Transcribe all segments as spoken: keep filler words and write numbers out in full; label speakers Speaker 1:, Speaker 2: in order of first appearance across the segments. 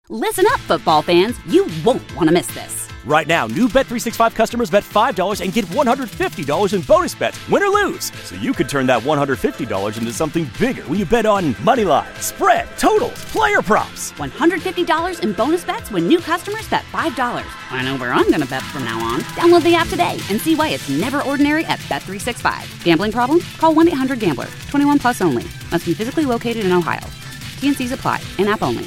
Speaker 1: Listen up, football fans. You won't want to miss this.
Speaker 2: Right now, new Bet three sixty-five customers bet five dollars and get one hundred fifty dollars in bonus bets, win or lose. So you could turn that one hundred fifty dollars into something bigger when you bet on money line, spread, totals, player props.
Speaker 1: one hundred fifty dollars in bonus bets when new customers bet five dollars. I know where I'm going to bet from now on. Download the app today and see why it's never ordinary at Bet three sixty-five. Gambling problem? Call one eight hundred gambler. twenty-one plus only. Must be physically located in Ohio. T N Cs apply. In-app only.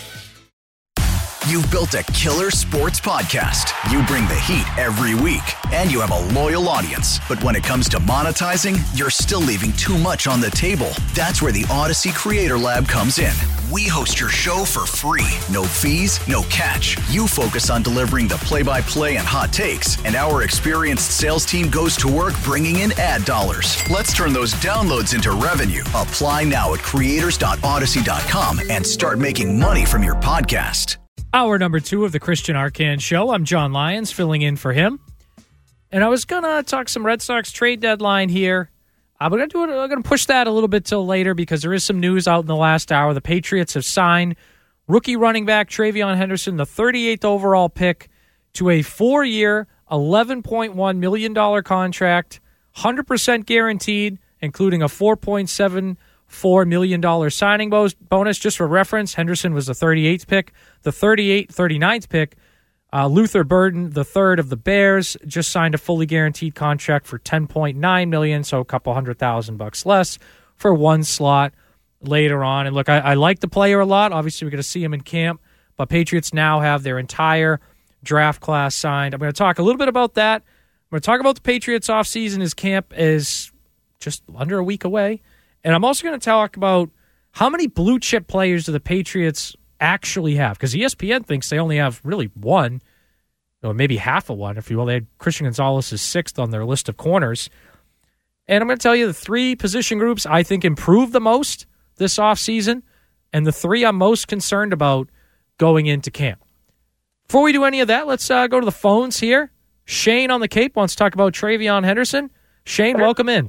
Speaker 3: You've built a killer sports podcast. You bring the heat every week, and you have a loyal audience. But when it comes to monetizing, you're still leaving too much on the table. That's where the Odyssey Creator Lab comes in. We host your show for free. No fees, no catch. You focus on delivering the play-by-play and hot takes, and our experienced sales team goes to work bringing in ad dollars. Let's turn those downloads into revenue. Apply now at creators dot odyssey dot com and start making money from your podcast.
Speaker 4: Hour number two of the Christian Arcand Show. I'm John Lyons, filling in for him. And I was going to talk some Red Sox trade deadline here. Uh, we're going to do it. We're going to push that a little bit till later because there is some news out in the last hour. The Patriots have signed rookie running back TreVeyon Henderson, the thirty-eighth overall pick, to a four-year, eleven point one million dollars contract, one hundred percent guaranteed, including a four point seven four million dollars signing bonus. Just for reference, Henderson was the thirty-eighth pick. The thirty-eighth, thirty-ninth pick, uh, Luther Burden, the third of the Bears, just signed a fully guaranteed contract for ten point nine million dollars, so a couple hundred thousand bucks less for one slot later on. And look, I, I like the player a lot. Obviously, we're going to see him in camp, but Patriots now have their entire draft class signed. I'm going to talk a little bit about that. I'm going to talk about the Patriots offseason as camp is just under a week away. And I'm also going to talk about how many blue chip players do the Patriots actually have, because E S P N thinks they only have really one, or maybe half of one, if you will. They had Christian Gonzalez is sixth on their list of corners. And I'm going to tell you the three position groups I think improved the most this offseason, and the three I'm most concerned about going into camp. Before we do any of that, let's uh, go to the phones here. Shane on the Cape wants to talk about TreVeyon Henderson. Shane, welcome in.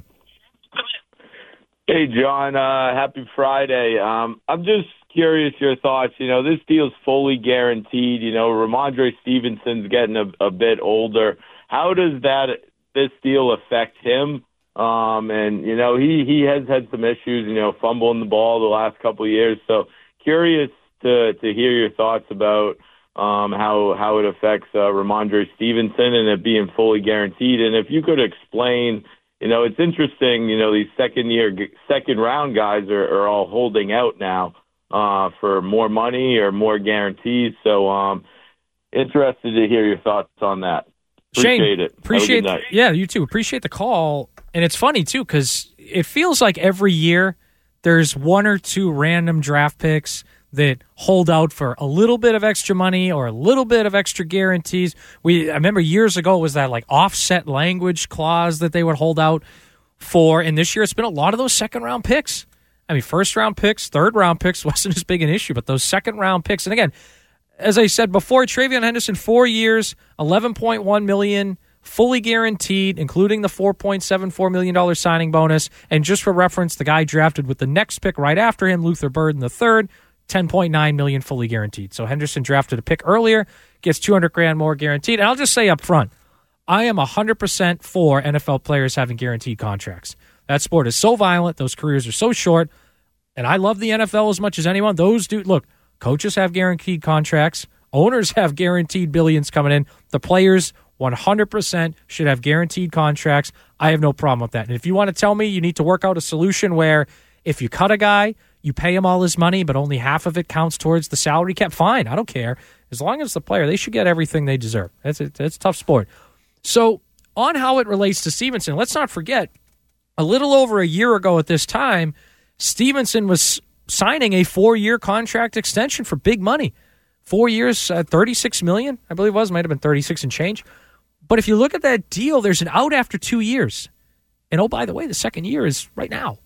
Speaker 5: Hey, John. Uh, happy Friday. Um, I'm just curious your thoughts. You know, this deal's fully guaranteed. You know, Ramondre Stevenson's getting a, a bit older. How does that this deal affect him? Um, and, you know, he, he has had some issues, you know, fumbling the ball the last couple of years. So curious to, to hear your thoughts about um, how how it affects uh, Ramondre Stevenson and it being fully guaranteed. And if you could explain, you know, it's interesting, you know, these second-year, second-round guys are, are all holding out now uh, for more money or more guarantees. So um, interested to hear your thoughts on that. Appreciate
Speaker 4: Shane,
Speaker 5: it.
Speaker 4: Appreciate it. Yeah, you too. Appreciate the call. And it's funny, too, because it feels like every year there's one or two random draft picks that hold out for a little bit of extra money or a little bit of extra guarantees. We I remember years ago it was that like offset language clause that they would hold out for, and this year it's been a lot of those second-round picks. I mean, first-round picks, third-round picks wasn't as big an issue, but those second-round picks. And again, as I said before, TreVeyon Henderson, four years, eleven point one million dollars, fully guaranteed, including the four point seven four million dollars signing bonus. And just for reference, the guy drafted with the next pick right after him, Luther Burden the third, ten point nine million dollars fully guaranteed. So Henderson drafted a pick earlier, gets two hundred grand more guaranteed. And I'll just say up front, I am one hundred percent for N F L players having guaranteed contracts. That sport is so violent. Those careers are so short. And I love the N F L as much as anyone. Those do look, coaches have guaranteed contracts. Owners have guaranteed billions coming in. The players one hundred percent should have guaranteed contracts. I have no problem with that. And if you want to tell me you need to work out a solution where if you cut a guy, you pay him all his money, but only half of it counts towards the salary cap, fine. I don't care. As long as the player, they should get everything they deserve. That's a, that's a tough sport. So on how it relates to Stevenson, let's not forget, a little over a year ago at this time, Stevenson was signing a four-year contract extension for big money. Four years, uh, thirty-six million dollars, I believe it was. Might have been thirty-six and change. But if you look at that deal, there's an out after two years. And, oh, by the way, the second year is right now.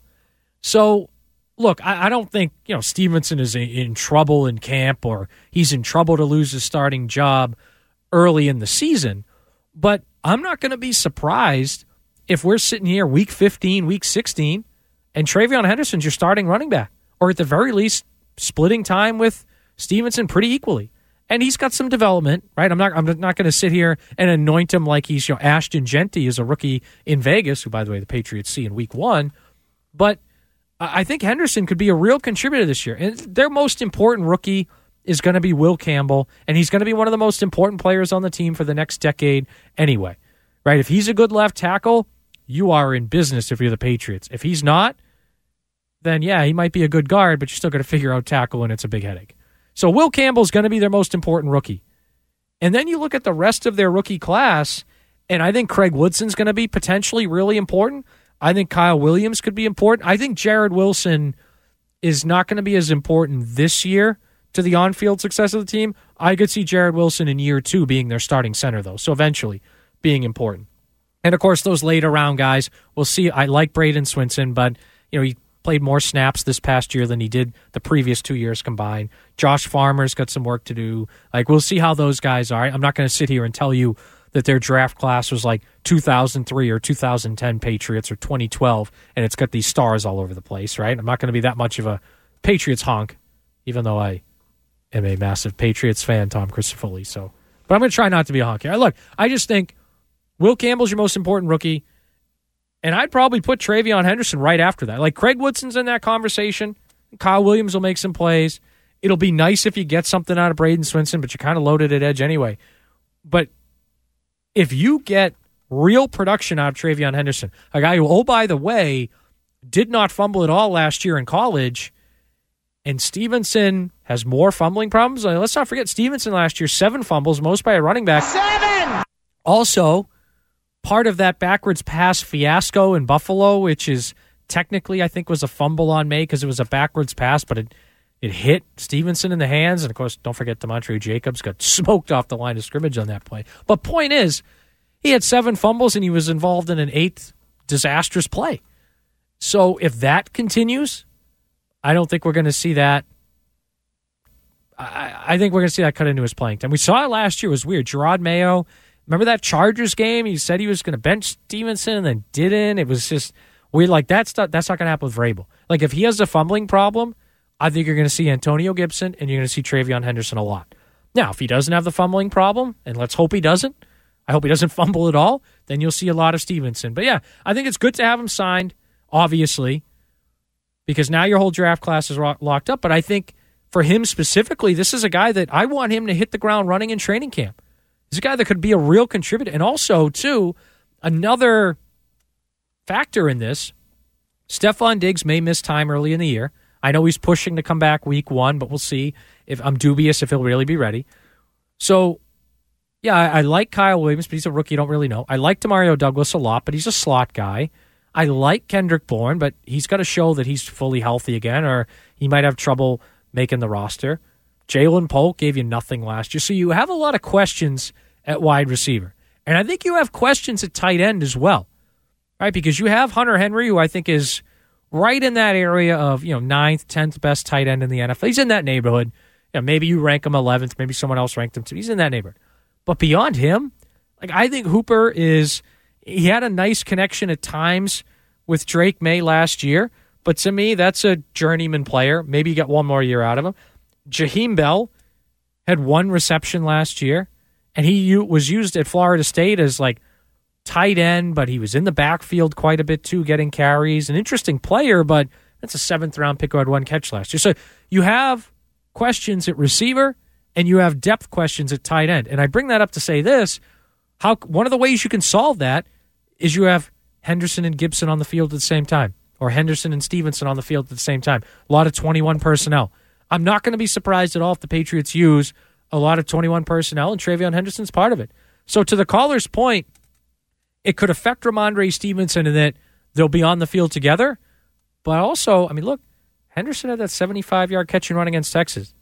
Speaker 4: So, look, I, I don't think, you know, Stevenson is in, in trouble in camp or he's in trouble to lose his starting job early in the season. But I'm not going to be surprised if we're sitting here week fifteen, week sixteen, and TreVeyon Henderson's your starting running back. Or at the very least, splitting time with Stevenson pretty equally. And he's got some development, right? I'm not I'm not going to sit here and anoint him like he's, you know, Ashton Genty is a rookie in Vegas, who, by the way, the Patriots see in week one. But I think Henderson could be a real contributor this year. And their most important rookie is going to be Will Campbell, and he's going to be one of the most important players on the team for the next decade anyway, right? If he's a good left tackle, you are in business if you're the Patriots. If he's not, then yeah, he might be a good guard, but you're still going to figure out tackle, and it's a big headache. So Will Campbell's going to be their most important rookie. And then you look at the rest of their rookie class, and I think Craig Woodson's going to be potentially really important. I think Kyle Williams could be important. I think Jared Wilson is not going to be as important this year to the on-field success of the team. I could see Jared Wilson in year two being their starting center, though, so eventually being important. And, of course, those later-round guys, we'll see. I like Braden Swinson, but you know he played more snaps this past year than he did the previous two years combined. Josh Farmer's got some work to do. Like, we'll see how those guys are. I'm not going to sit here and tell you that their draft class was like two thousand three or two thousand ten Patriots or twenty twelve, and it's got these stars all over the place, right? I'm not going to be that much of a Patriots honk, even though I am a massive Patriots fan, Tom Christofoli. So, but I'm going to try not to be a honk here. Look, I just think Will Campbell's your most important rookie, and I'd probably put Travion Henderson right after that. Like, Craig Woodson's in that conversation. Kyle Williams will make some plays. It'll be nice if you get something out of Braden Swinson, but you're kind of loaded at edge anyway. But if you get real production out of Travion Henderson, a guy who, oh, by the way, did not fumble at all last year in college, and Stevenson has more fumbling problems. Let's not forget, Stevenson last year, seven fumbles, most by a running back. Seven! Also, part of that backwards pass fiasco in Buffalo, which is technically, I think, was a fumble on May because it was a backwards pass, but it, it hit Stevenson in the hands. And, of course, don't forget Demontre Jacobs got smoked off the line of scrimmage on that play. But point is, he had seven fumbles, and he was involved in an eighth disastrous play. So if that continues, I don't think we're going to see that. I, I think we're going to see that cut into his playing time. We saw it last year. It was weird. Gerard Mayo, remember that Chargers game? He said he was going to bench Stevenson and then didn't. It was just weird. Like, that's not, that's not going to happen with Vrabel. Like, if he has a fumbling problem, I think you're going to see Antonio Gibson and you're going to see Travion Henderson a lot. Now, if he doesn't have the fumbling problem, and let's hope he doesn't, I hope he doesn't fumble at all, then you'll see a lot of Stevenson. But yeah, I think it's good to have him signed, obviously, because now your whole draft class is locked up. But I think for him specifically, this is a guy that I want him to hit the ground running in training camp. He's a guy that could be a real contributor. And also, too, another factor in this, Stephon Diggs may miss time early in the year. I know he's pushing to come back week one, but we'll see. If I'm dubious if he'll really be ready. So, yeah, I, I like Kyle Williams, but he's a rookie. You don't really know. I like Demario Douglas a lot, but he's a slot guy. I like Kendrick Bourne, but he's got to show that he's fully healthy again, or he might have trouble making the roster. Jalen Polk gave you nothing last year. So you have a lot of questions at wide receiver. And I think you have questions at tight end as well, right? Because you have Hunter Henry, who I think is right in that area of, you know, ninth, tenth best tight end in the N F L. He's in that neighborhood. You know, maybe you rank him eleventh, maybe someone else ranked him too. He's in that neighborhood. But beyond him, like, I think Hooper is, he had a nice connection at times with Drake May last year, but to me, that's a journeyman player. Maybe you get one more year out of him. Jaheim Bell had one reception last year, and he was used at Florida State as like tight end, but he was in the backfield quite a bit too, getting carries. An interesting player, but that's a seventh round pick who had one catch last year. So you have questions at receiver, and you have depth questions at tight end. And I bring that up to say this, how one of the ways you can solve that is you have Henderson and Gibson on the field at the same time, or Henderson and Stevenson on the field at the same time. A lot of twenty-one personnel. I'm not going to be surprised at all if the Patriots use a lot of twenty-one personnel, and Travion Henderson's part of it. So to the caller's point, it could affect Ramondre Stevenson in that they'll be on the field together. But also, I mean, look, Henderson had that seventy-five-yard catch and run against Texas.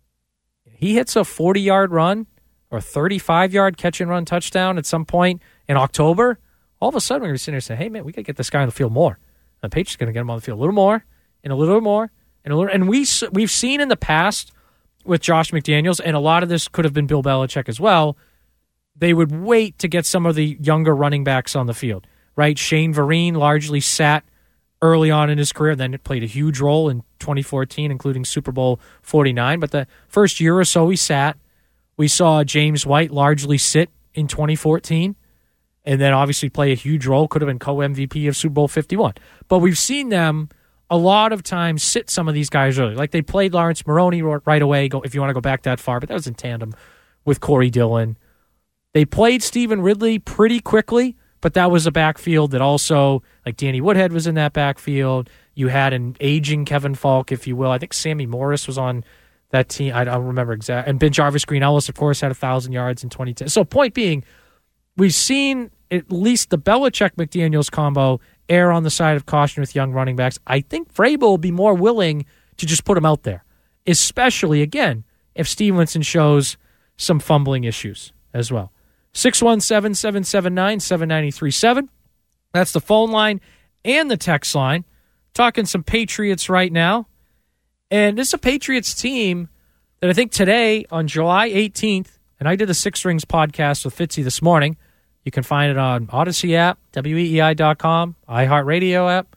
Speaker 4: He hits a forty-yard run or thirty-five-yard catch and run touchdown at some point in October. All of a sudden, we're going to be sitting there saying, hey, man, we got to get this guy on the field more. And the Patriots are going to get him on the field a little more and a little more and a little. And we, we've seen in the past with Josh McDaniels, and a lot of this could have been Bill Belichick as well, they would wait to get some of the younger running backs on the field, right? Shane Vereen largely sat early on in his career, and then it played a huge role in twenty fourteen, including Super Bowl forty-nine. But the first year or so he sat, we saw James White largely sit in twenty fourteen, and then obviously play a huge role, could have been co-M V P of Super Bowl fifty-one. But we've seen them a lot of times sit some of these guys early. Like they played Lawrence Maroney right away, go if you want to go back that far, but that was in tandem with Corey Dillon. They played Stephen Ridley pretty quickly, but that was a backfield that also, like Danny Woodhead was in that backfield. You had an aging Kevin Falk, if you will. I think Sammy Morris was on that team. I don't remember exactly. And Ben Jarvis Green Ellis, of course, had one thousand yards in twenty ten. So point being, we've seen at least the Belichick-McDaniels combo err on the side of caution with young running backs. I think Vrabel will be more willing to just put him out there, especially, again, if Stevenson shows some fumbling issues as well. six one seven, seven seven nine, seven nine three seven. That's the phone line and the text line. Talking some Patriots right now. And this is a Patriots team that I think today on July eighteenth, and I did a Six Rings podcast with Fitzy this morning. You can find it on Odyssey app, W E E I dot com, iHeartRadio app,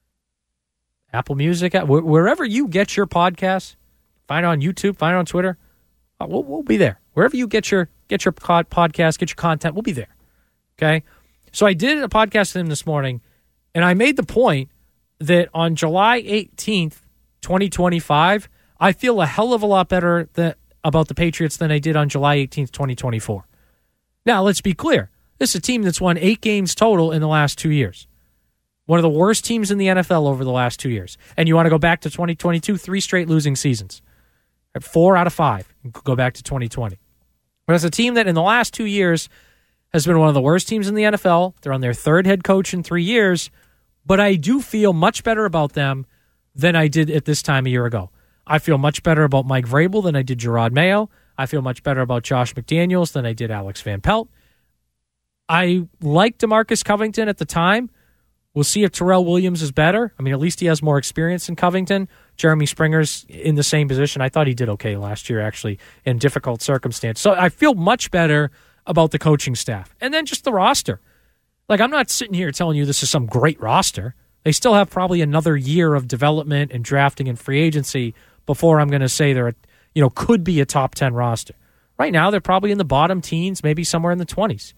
Speaker 4: Apple Music app, wherever you get your podcasts. Find it on YouTube, find it on Twitter. We'll, we'll be there. Wherever you get your get your podcast, get your content, we'll be there. Okay? So I did a podcast with him this morning, and I made the point that on July eighteenth, twenty twenty-five, I feel a hell of a lot better that, about the Patriots than I did on July eighteenth, twenty twenty-four. Now, let's be clear. This is a team that's won eight games total in the last two years. One of the worst teams in the N F L over the last two years. And you want to go back to twenty twenty-two, three straight losing seasons. Four out of five. You could go back to twenty twenty. But it's a team that in the last two years has been one of the worst teams in the N F L. They're on their third head coach in three years. But I do feel much better about them than I did at this time a year ago. I feel much better about Mike Vrabel than I did Gerard Mayo. I feel much better about Josh McDaniels than I did Alex Van Pelt. I liked DeMarcus Covington at the time. We'll see if Terrell Williams is better. I mean, at least he has more experience than Covington. Jeremy Springer's in the same position. I thought he did okay last year, actually, in difficult circumstances. So I feel much better about the coaching staff. And then just the roster. Like, I'm not sitting here telling you this is some great roster. They still have probably another year of development and drafting and free agency before I'm going to say they're, a, you know, could be a top ten roster. Right now, they're probably in the bottom teens, maybe somewhere in the twenties.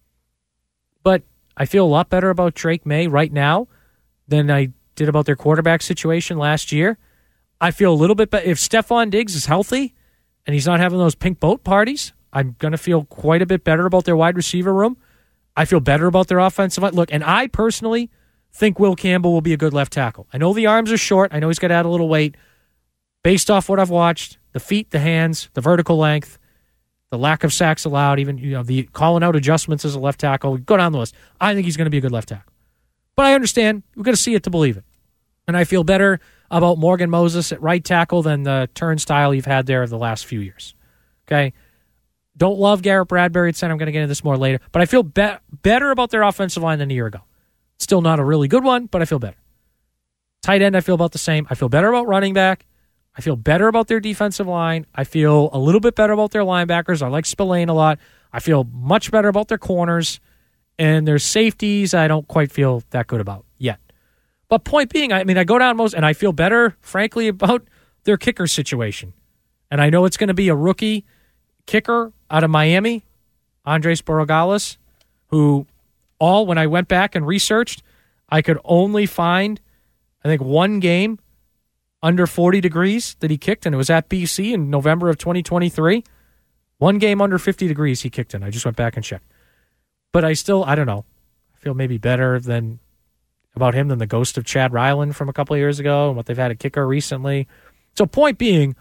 Speaker 4: But I feel a lot better about Drake May right now than I did about their quarterback situation last year. I feel a little bit better. If Stephon Diggs is healthy and he's not having those pink boat parties, I'm going to feel quite a bit better about their wide receiver room. I feel better about their offensive line. Look, and I personally think Will Campbell will be a good left tackle. I know the arms are short. I know he's got to add a little weight. Based off what I've watched, the feet, the hands, the vertical length, the lack of sacks allowed, even you know the calling out adjustments as a left tackle, go down the list. I think he's going to be a good left tackle. But I understand. We've got to see it to believe it. And I feel better about Morgan Moses at right tackle than the turnstile you've had there the last few years. Okay? Don't love Garrett Bradbury at center. I'm going to get into this more later. But I feel be- better about their offensive line than a year ago. Still not a really good one, but I feel better. Tight end, I feel about the same. I feel better about running back. I feel better about their defensive line. I feel a little bit better about their linebackers. I like Spillane a lot. I feel much better about their corners. And their safeties, I don't quite feel that good about yet. But point being, I mean, I go down most, and I feel better, frankly, about their kicker situation. And I know it's going to be a rookie kicker out of Miami, Andres Borregales, who all, when I went back and researched, I could only find, I think, one game under forty degrees that he kicked, and it was at B C in November of twenty twenty-three. One game under fifty degrees he kicked in. I just went back and checked. But I still, I don't know, I feel maybe better than about him than the ghost of Chad Ryland from a couple of years ago and what they've had at kicker recently. So point being,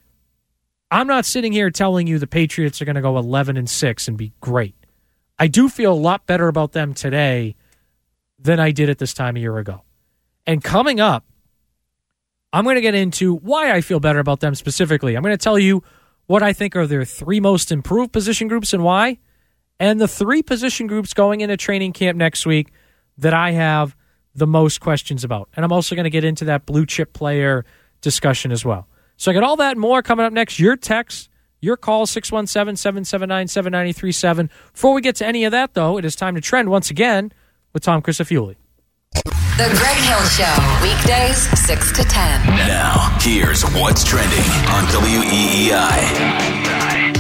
Speaker 4: I'm not sitting here telling you the Patriots are going to go eleven and six and be great. I do feel a lot better about them today than I did at this time a year ago. And coming up, I'm going to get into why I feel better about them specifically. I'm going to tell you what I think are their three most improved position groups and why, and the three position groups going into training camp next week that I have the most questions about. And I'm also going to get into that blue chip player discussion as well. So I got all that and more coming up next. Your text, your call, six one seven, seven seven nine, seven nine three seven. Before we get to any of that, though, it is time to trend once again with Tom Crisafulli.
Speaker 6: The Greg Hill Show, weekdays six to ten.
Speaker 3: Now, here's what's trending on W E E I.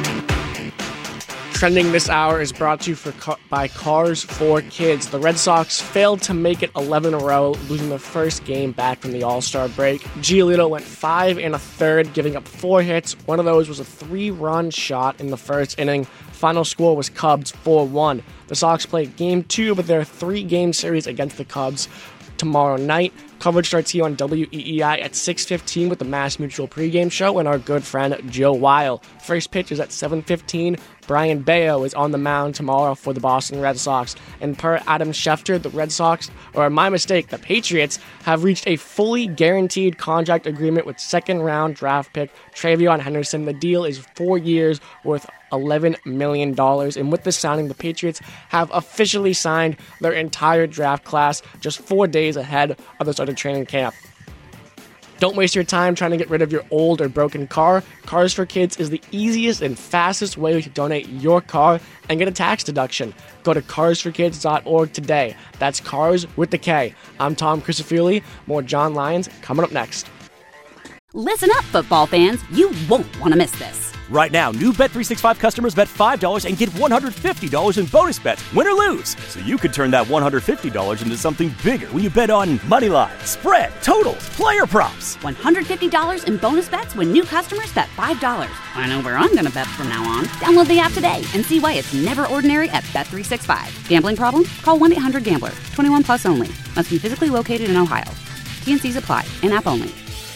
Speaker 7: Trending this hour is brought to you for, by Cars for Kids. The Red Sox failed to make it eleven in a row, losing the first game back from the All-Star break. Giolito went five and a third, giving up four hits. One of those was a three-run shot in the first inning. Final score was Cubs four one. The Sox play game two of their three-game series against the Cubs tomorrow night. Coverage starts here on W E E I at six fifteen with the Mass Mutual pregame show and our good friend Joe Weil. First pitch is at seven fifteen. Brian Bayo is on the mound tomorrow for the Boston Red Sox. And per Adam Schefter, the Red Sox, or my mistake, the Patriots, have reached a fully guaranteed contract agreement with second-round draft pick Travion Henderson. The deal is four years worth eleven million dollars. And with this signing, the Patriots have officially signed their entire draft class just four days ahead of the start of training camp. Don't waste your time trying to get rid of your old or broken car. Cars for Kids is the easiest and fastest way to donate your car and get a tax deduction. Go to cars for kids dot org today. That's cars with the K. I'm Tom Crisafulli. More John Lyons coming up next.
Speaker 1: Listen up, football fans. You won't want to miss this.
Speaker 2: Right now, new Bet three sixty-five customers bet five dollars and get one hundred fifty dollars in bonus bets, win or lose. So you could turn that one hundred fifty dollars into something bigger when you bet on money line, spread, totals, player props.
Speaker 1: one hundred fifty dollars in bonus bets when new customers bet five dollars. I know where I'm going to bet from now on. Download the app today and see why it's never ordinary at Bet three sixty-five. Gambling problem? Call one eight hundred gambler. twenty-one plus only. Must be physically located in Ohio. T N Cs apply. In-app only.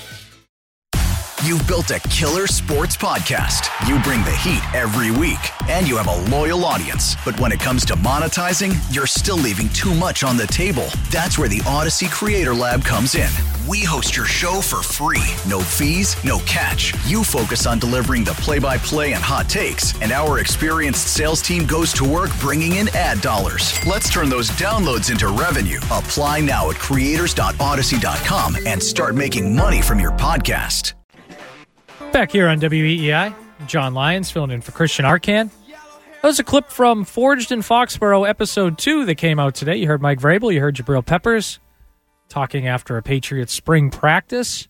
Speaker 3: You've built a killer sports podcast. You bring the heat every week, and you have a loyal audience. But when it comes to monetizing, you're still leaving too much on the table. That's where the Odyssey Creator Lab comes in. We host your show for free. No fees, no catch. You focus on delivering the play-by-play and hot takes, and our experienced sales team goes to work bringing in ad dollars. Let's turn those downloads into revenue. Apply now at creators dot odyssey dot com and start making money from your podcast.
Speaker 4: Back here on W E E I, John Lyons filling in for Christian Arcan. That was a clip from Forged in Foxborough episode two that came out today. You heard Mike Vrabel, you heard Jabril Peppers talking after a Patriots spring practice.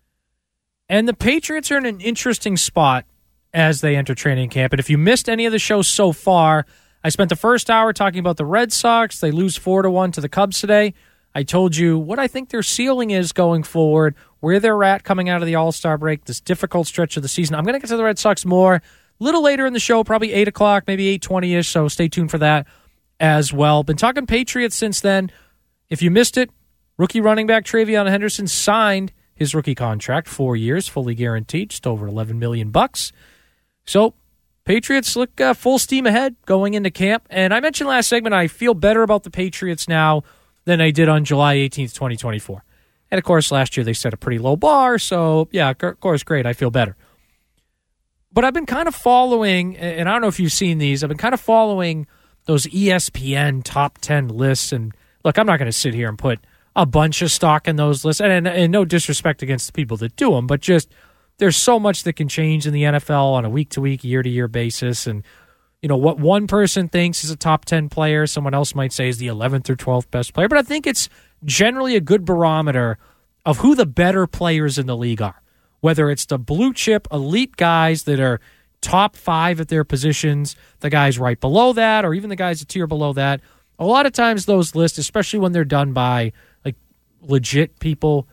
Speaker 4: And the Patriots are in an interesting spot as they enter training camp. And if you missed any of the show so far, I spent the first hour talking about the Red Sox. They lose four to one to the Cubs today. I told you what I think their ceiling is going forward, where they're at coming out of the All-Star break, this difficult stretch of the season. I'm going to get to the Red Sox more a little later in the show, probably eight o'clock, maybe eight twenty-ish, so stay tuned for that as well. Been talking Patriots since then. If you missed it, rookie running back Travion Henderson signed his rookie contract, four years, fully guaranteed, just over eleven million bucks. So Patriots look uh, full steam ahead going into camp. And I mentioned last segment, I feel better about the Patriots now than I did on July eighteenth, twenty twenty-four. And, of course, last year they set a pretty low bar, so, yeah, of course, great, I feel better. But I've been kind of following, and I don't know if you've seen these, I've been kind of following those E S P N top ten lists. And, look, I'm not going to sit here and put a bunch of stock in those lists, and, and, and no disrespect against the people that do them, but just there's so much that can change in the N F L on a week-to-week, year-to-year basis, and you know, what one person thinks is a top ten player, someone else might say is the eleventh or twelfth best player. But I think it's generally a good barometer of who the better players in the league are, whether it's the blue-chip elite guys that are top five at their positions, the guys right below that, or even the guys a tier below that. A lot of times those lists, especially when they're done by like legit people,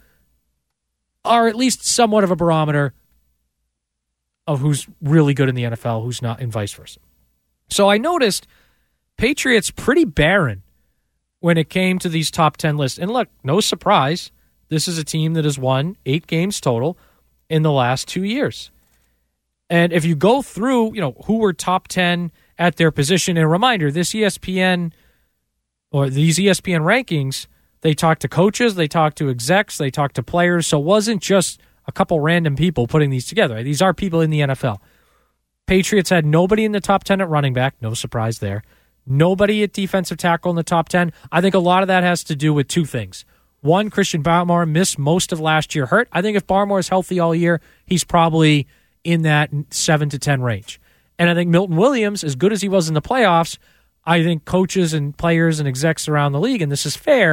Speaker 4: are at least somewhat of a barometer of who's really good in the N F L, who's not, and vice versa. So I noticed Patriots pretty barren when it came to these top ten lists. And look, no surprise, this is a team that has won eight games total in the last two years. And if you go through, you know, who were top ten at their position, and a reminder, this E S P N or these E S P N rankings, they talk to coaches, they talk to execs, they talk to players. So it wasn't just a couple random people putting these together. These are people in the N F L. Patriots had nobody in the top ten at running back. No surprise there. Nobody at defensive tackle in the top ten. I think a lot of that has to do with two things. One, Christian Barmore missed most of last year hurt. I think if Barmore is healthy all year, he's probably in that seven to ten range. And I think Milton Williams, as good as he was in the playoffs, I think coaches and players and execs around the league, and this is fair,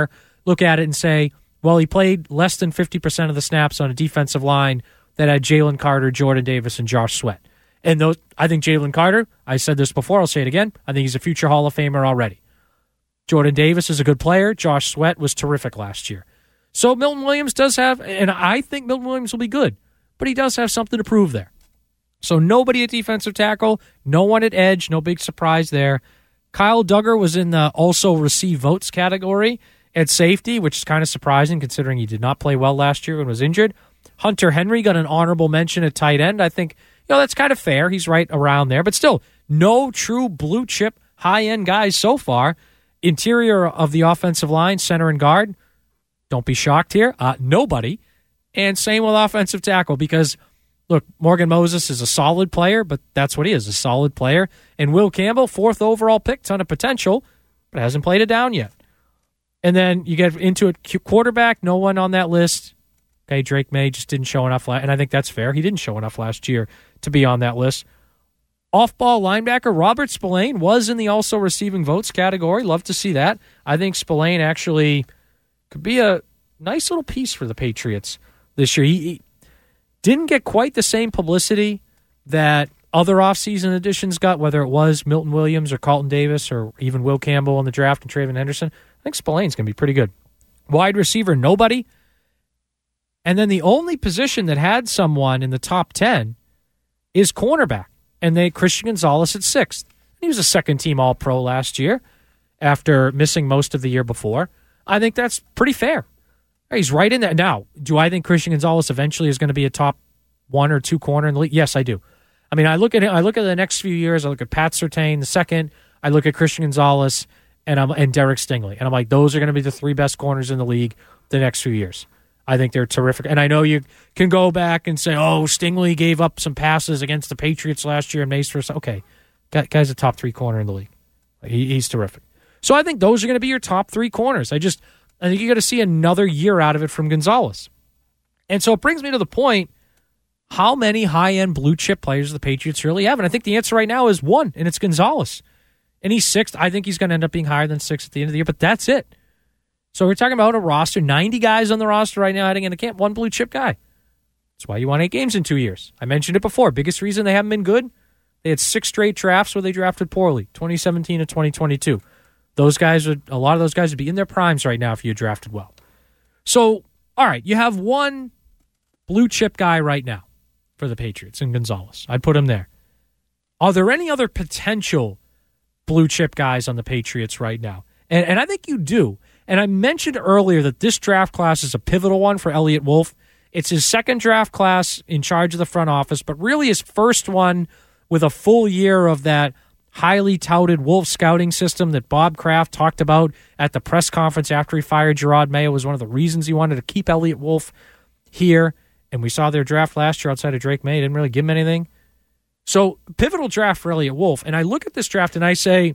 Speaker 4: look at it and say, well, he played less than fifty percent of the snaps on a defensive line that had Jalen Carter, Jordan Davis, and Josh Sweat. And those, I think Jalen Carter, I said this before, I'll say it again, I think he's a future Hall of Famer already. Jordan Davis is a good player. Josh Sweat was terrific last year. So Milton Williams does have, and I think Milton Williams will be good, but he does have something to prove there. So nobody at defensive tackle, no one at edge, no big surprise there. Kyle Duggar was in the also receive votes category at safety, which is kind of surprising considering he did not play well last year and was injured. Hunter Henry got an honorable mention at tight end. I think, you know, that's kind of fair. He's right around there. But still, no true blue-chip, high-end guys so far. Interior of the offensive line, center and guard, don't be shocked here, uh, nobody. And same with offensive tackle because, look, Morgan Moses is a solid player, but that's what he is, a solid player. And Will Campbell, fourth overall pick, ton of potential, but hasn't played it down yet. And then you get into it, quarterback, no one on that list. Okay, Drake May just didn't show enough, and I think that's fair. He didn't show enough last year to be on that list. Off-ball linebacker Robert Spillane was in the also receiving votes category. Love to see that. I think Spillane actually could be a nice little piece for the Patriots this year. He, he didn't get quite the same publicity that other offseason additions got, whether it was Milton Williams or Carlton Davis or even Will Campbell in the draft and Traven Henderson. I think Spillane's going to be pretty good. Wide receiver, nobody. And then the only position that had someone in the top ten is cornerback. And they Christian Gonzalez at sixth. He was a second-team All-Pro last year after missing most of the year before. I think that's pretty fair. He's right in there. Now, do I think Christian Gonzalez eventually is going to be a top one or two corner in the league? Yes, I do. I mean, I look at it, I look at the next few years. I look at Pat Surtain the second. I look at Christian Gonzalez and I'm, and Derek Stingley, and I'm like, those are going to be the three best corners in the league the next few years. I think they're terrific. And I know you can go back and say, oh, Stingley gave up some passes against the Patriots last year and Mace first. Okay, guy's a top three corner in the league. He, he's terrific. So I think those are going to be your top three corners. I just, I think you got to see another year out of it from Gonzalez. And so it brings me to the point, how many high-end blue-chip players the Patriots really have? And I think the answer right now is one, and it's Gonzalez. And he's sixth. I think he's going to end up being higher than sixth at the end of the year, but that's it. So we're talking about a roster, ninety guys on the roster right now heading into camp, one blue chip guy. That's why you won eight games in two years. I mentioned it before. Biggest reason they haven't been good, they had six straight drafts where they drafted poorly, twenty seventeen to twenty twenty-two. Those guys would, a lot of those guys would be in their primes right now if you had drafted well. So, all right, you have one blue chip guy right now for the Patriots in Gonzalez. I'd put him there. Are there any other potential blue chip guys on the Patriots right now? And, and I think you do. And I mentioned earlier that this draft class is a pivotal one for Elliott Wolf. It's his second draft class in charge of the front office, but really his first one with a full year of that highly touted Wolf scouting system that Bob Kraft talked about at the press conference after he fired Gerard Mayo. Was one of the reasons he wanted to keep Elliott Wolf here. And we saw their draft last year outside of Drake May. Didn't really give him anything. So, pivotal draft for Elliott Wolf. And I look at this draft and I say,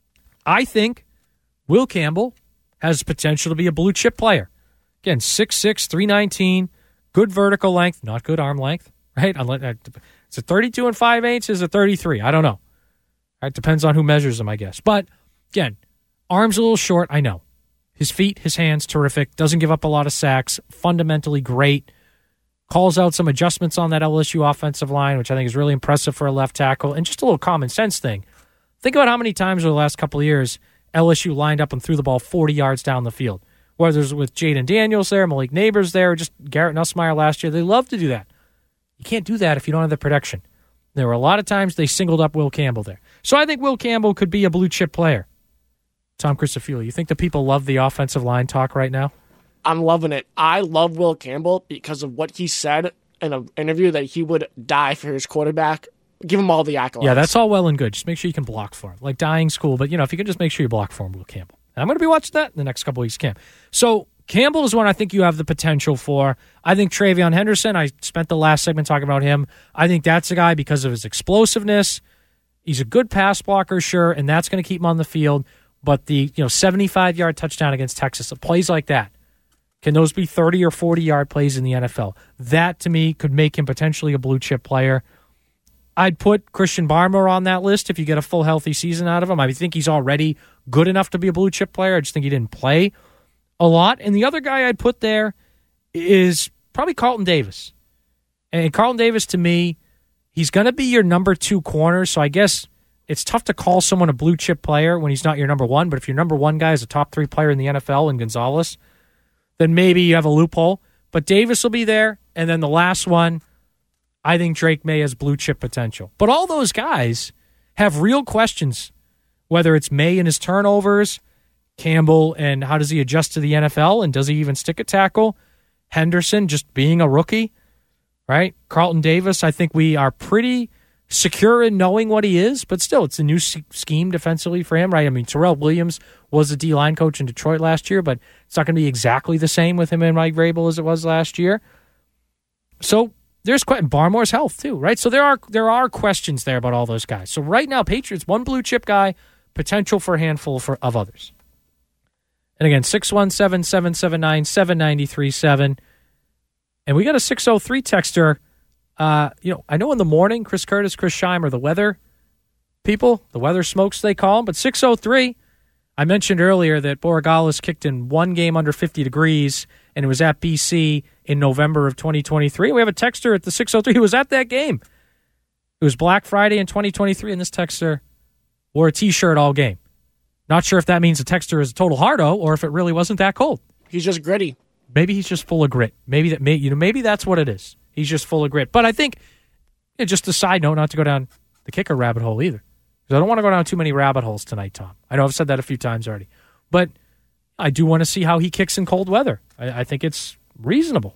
Speaker 4: I think Will Campbell has potential to be a blue chip player. Again, six six, three nineteen, good vertical length, not good arm length, right? It's a thirty-two and five eighths, is a thirty-three. I don't know. It depends on who measures them, I guess. But again, arms a little short, I know. His feet, his hands, terrific. Doesn't give up a lot of sacks. Fundamentally great. Calls out some adjustments on that L S U offensive line, which I think is really impressive for a left tackle. And just a little common sense thing. Think about how many times over the last couple of years L S U lined up and threw the ball forty yards down the field. Whether it was with Jaden Daniels there, Malik Neighbors there, or just Garrett Nussmeier last year. They love to do that. You can't do that if you don't have the protection. There were a lot of times they singled up Will Campbell there. So I think Will Campbell could be a blue chip player. Tom Crisafulli, you think the people love the offensive line talk right now?
Speaker 7: I'm loving it. I love Will Campbell because of what he said in an interview that he would die for his quarterback. Give him all the accolades.
Speaker 4: Yeah, that's all well and good. Just make sure you can block for him. Like dying's cool, but you know, if you can just make sure you block for him, Will Campbell. And I'm going to be watching that in the next couple weeks, camp. So Campbell is one I think you have the potential for. I think Travion Henderson, I spent the last segment talking about him. I think that's a guy because of his explosiveness. He's a good pass blocker, sure, and that's going to keep him on the field. But the you know seventy-five-yard touchdown against Texas, plays like that, can those be thirty or forty-yard plays in the N F L? That, to me, could make him potentially a blue-chip player. I'd put Christian Barmore on that list if you get a full, healthy season out of him. I think he's already good enough to be a blue-chip player. I just think he didn't play a lot. And the other guy I'd put there is probably Carlton Davis. And Carlton Davis, to me, he's going to be your number two corner, so I guess it's tough to call someone a blue-chip player when he's not your number one, but if your number one guy is a top three player in the N F L in Gonzalez, then maybe you have a loophole. But Davis will be there, and then the last one, I think Drake May has blue-chip potential. But all those guys have real questions, whether it's May and his turnovers, Campbell and how does he adjust to the N F L, and does he even stick a tackle, Henderson just being a rookie, right? Carlton Davis, I think we are pretty secure in knowing what he is, but still, it's a new scheme defensively for him, right? I mean, Terrell Williams was a D-line coach in Detroit last year, but it's not going to be exactly the same with him and Mike Vrabel as it was last year. So there's que- Barmore's health too, right? So there are there are questions there about all those guys. So right now, Patriots, one blue chip guy, potential for a handful for, of others. And again, six one seven, seven seven nine, seven nine three seven. And we got a six oh three texter. Uh, you know, I know in the morning, Chris Curtis, Chris Scheimer, the weather people, the weather smokes they call them, but six oh three, I mentioned earlier that Borregales kicked in one game under fifty degrees, and it was at B C in November of twenty twenty-three. We have a texter at the six oh three who was at that game. It was Black Friday in twenty twenty-three, and this texter wore a T-shirt all game. Not sure if that means the texter is a total hardo or if it really wasn't that cold.
Speaker 7: He's just gritty.
Speaker 4: Maybe he's just full of grit. Maybe that, may, you know, maybe that's what it is. He's just full of grit. But I think, you know, just a side note, not to go down the kicker rabbit hole either, because I don't want to go down too many rabbit holes tonight, Tom. I know I've said that a few times already, but I do want to see how he kicks in cold weather. I, I think it's reasonable.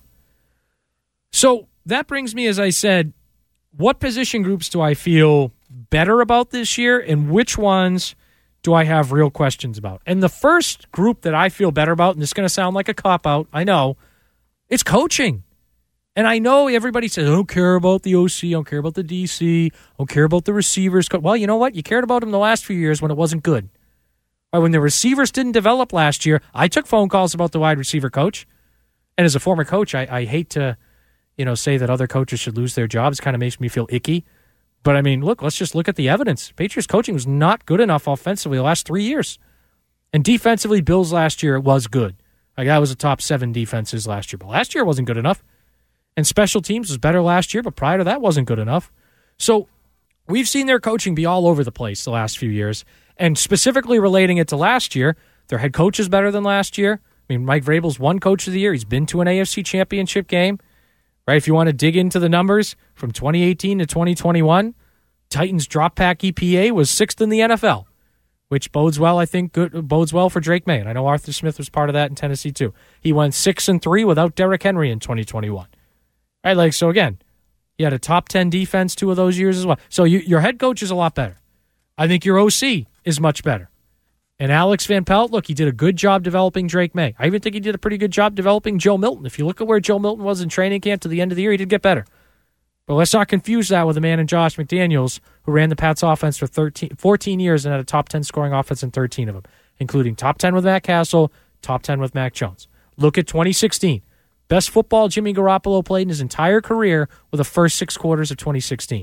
Speaker 4: So that brings me, as I said, what position groups do I feel better about this year, and which ones do I have real questions about? And the first group that I feel better about, and this is going to sound like a cop-out, I know, it's coaching. And I know everybody says, I don't care about the O C, I don't care about the D C, I don't care about the receivers. Well, you know what? You cared about them the last few years when it wasn't good. Right, when the receivers didn't develop last year, I took phone calls about the wide receiver coach. And as a former coach, I, I hate to, you know, say that other coaches should lose their jobs. It kind of makes me feel icky. But, I mean, look, let's just look at the evidence. Patriots coaching was not good enough offensively the last three years. And defensively, Bills last year was good. Like, that was a top seven defenses last year. But last year wasn't good enough. And special teams was better last year, but prior to that wasn't good enough. So we've seen their coaching be all over the place the last few years. And specifically relating it to last year, their head coach is better than last year. I mean, Mike Vrabel's one coach of the year. He's been to an A F C championship game. Right? If you want to dig into the numbers from twenty eighteen to twenty twenty-one, Titans drop pack E P A was sixth in the N F L, which bodes well, I think, good, bodes well for Drake May. And I know Arthur Smith was part of that in Tennessee, too. He went six and three without Derrick Henry in twenty twenty-one. Right, like, so again, you had a top ten defense two of those years as well. So you, your head coach is a lot better. I think your O C is much better. And Alex Van Pelt, look, he did a good job developing Drake May. I even think he did a pretty good job developing Joe Milton. If you look at where Joe Milton was in training camp to the end of the year, he did get better. But let's not confuse that with a man in Josh McDaniels who ran the Pats offense for thirteen, fourteen years and had a top ten scoring offense in thirteen of them, including top ten with Matt Castle, top ten with Mac Jones. Look at twenty sixteen. Best football Jimmy Garoppolo played in his entire career with the first six quarters of twenty sixteen.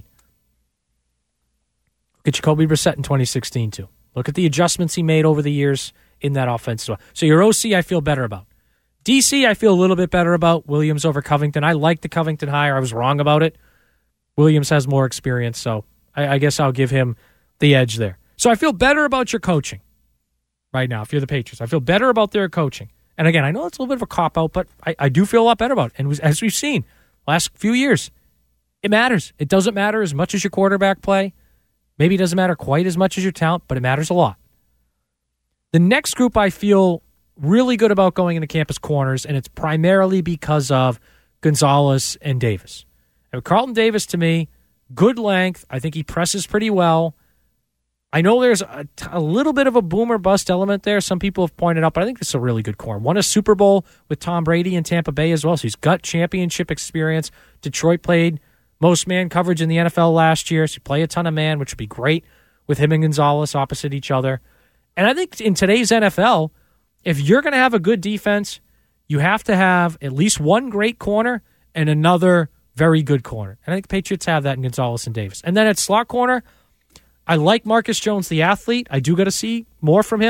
Speaker 4: Look at Jacoby Brissett in twenty sixteen, too. Look at the adjustments he made over the years in that offense as well. So your O C, I feel better about. D C, I feel a little bit better about. Williams over Covington. I like the Covington hire. I was wrong about it. Williams has more experience, so I, I guess I'll give him the edge there. So I feel better about your coaching right now if you're the Patriots. I feel better about their coaching. And again, I know it's a little bit of a cop-out, but I, I do feel a lot better about it. And as we've seen last few years, it matters. It doesn't matter as much as your quarterback play. Maybe it doesn't matter quite as much as your talent, but it matters a lot. The next group I feel really good about going into campus corners, and it's primarily because of Gonzalez and Davis. And Carlton Davis, to me, good length. I think he presses pretty well. I know there's a, a little bit of a boomer bust element there. Some people have pointed out, but I think this is a really good corner. Won a Super Bowl with Tom Brady in Tampa Bay as well, so he's got championship experience. Detroit played most man coverage in the N F L last year, so you play a ton of man, which would be great with him and Gonzalez opposite each other. And I think in today's N F L, if you're going to have a good defense, you have to have at least one great corner and another very good corner. And I think the Patriots have that in Gonzalez and Davis. And then at slot corner, I like Marcus Jones, the athlete. I do got to see more from him.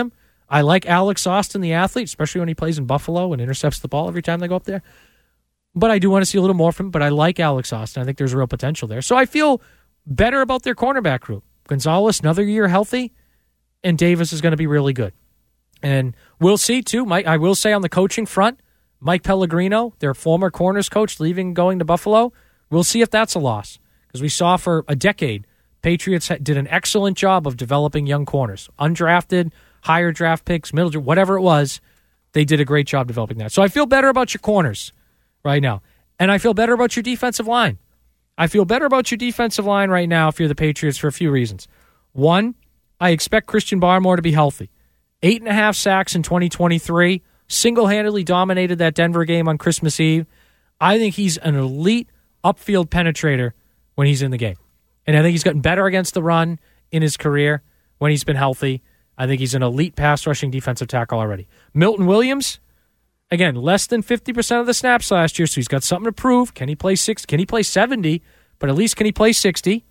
Speaker 4: I like Alex Austin, the athlete, especially when he plays in Buffalo and intercepts the ball every time they go up there. But I do want to see a little more from him, but I like Alex Austin. I think there's real potential there. So I feel better about their cornerback group. Gonzalez, another year healthy, and Davis is going to be really good. And we'll see, too. Mike, I will say on the coaching front, Mike Pellegrino, their former corners coach, leaving going to Buffalo, we'll see if that's a loss. Because we saw for a decade, Patriots did an excellent job of developing young corners. Undrafted, higher draft picks, middle, whatever it was, they did a great job developing that. So I feel better about your corners right now. And I feel better about your defensive line. I feel better about your defensive line right now if you're the Patriots for a few reasons. One, I expect Christian Barmore to be healthy. Eight and a half sacks in twenty twenty-three, single-handedly dominated that Denver game on Christmas Eve. I think he's an elite upfield penetrator when he's in the game. And I think he's gotten better against the run in his career when he's been healthy. I think he's an elite pass-rushing defensive tackle already. Milton Williams, again, less than fifty percent of the snaps last year, so he's got something to prove. Can he play six? Can he play seventy? But at least can he play sixty?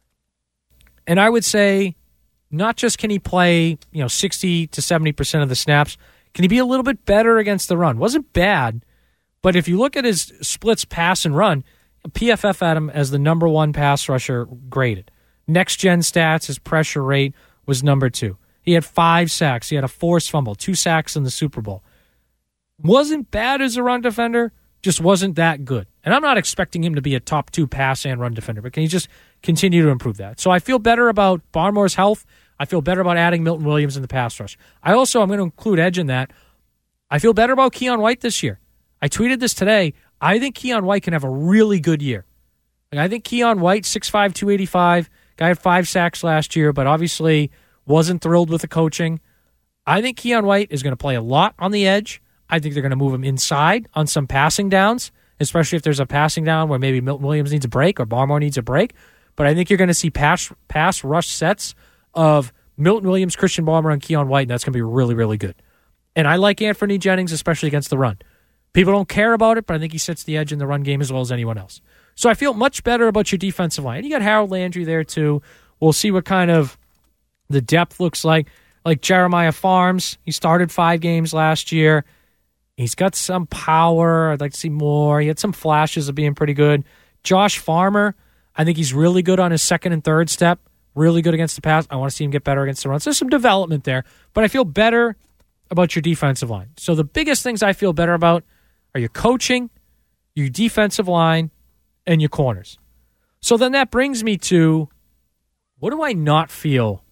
Speaker 4: And I would say not just can he play, you know, sixty to seventy percent of the snaps, can he be a little bit better against the run? Wasn't bad, but if you look at his splits pass and run, P F F had him as the number one pass rusher graded. Next-gen stats, his pressure rate was number two. He had five sacks. He had a forced fumble, two sacks in the Super Bowl. Wasn't bad as a run defender, just wasn't that good. And I'm not expecting him to be a top two pass and run defender, but can he just continue to improve that? So I feel better about Barmore's health. I feel better about adding Milton Williams in the pass rush. I also, I'm going to include edge in that. I feel better about Keion White this year. I tweeted this today. I think Keion White can have a really good year. Like, I think Keion White, six five, two eighty-five, guy had five sacks last year, but obviously wasn't thrilled with the coaching. I think Keion White is going to play a lot on the edge. I think they're going to move him inside on some passing downs, especially if there's a passing down where maybe Milton Williams needs a break or Barmore needs a break. But I think you're going to see pass pass rush sets of Milton Williams, Christian Barmore, and Keion White, and that's going to be really, really good. And I like Anthony Jennings, especially against the run. People don't care about it, but I think he sets the edge in the run game as well as anyone else. So I feel much better about your defensive line. And you got Harold Landry there, too. We'll see what kind of the depth looks like. Like Jeremiah Farms, he started five games last year. He's got some power. I'd like to see more. He had some flashes of being pretty good. Josh Farmer, I think he's really good on his second and third step. Really good against the pass. I want to see him get better against the run. So there's some development there, but I feel better about your defensive line. So the biggest things I feel better about are your coaching, your defensive line, and your corners. So then that brings me to, what do I not feel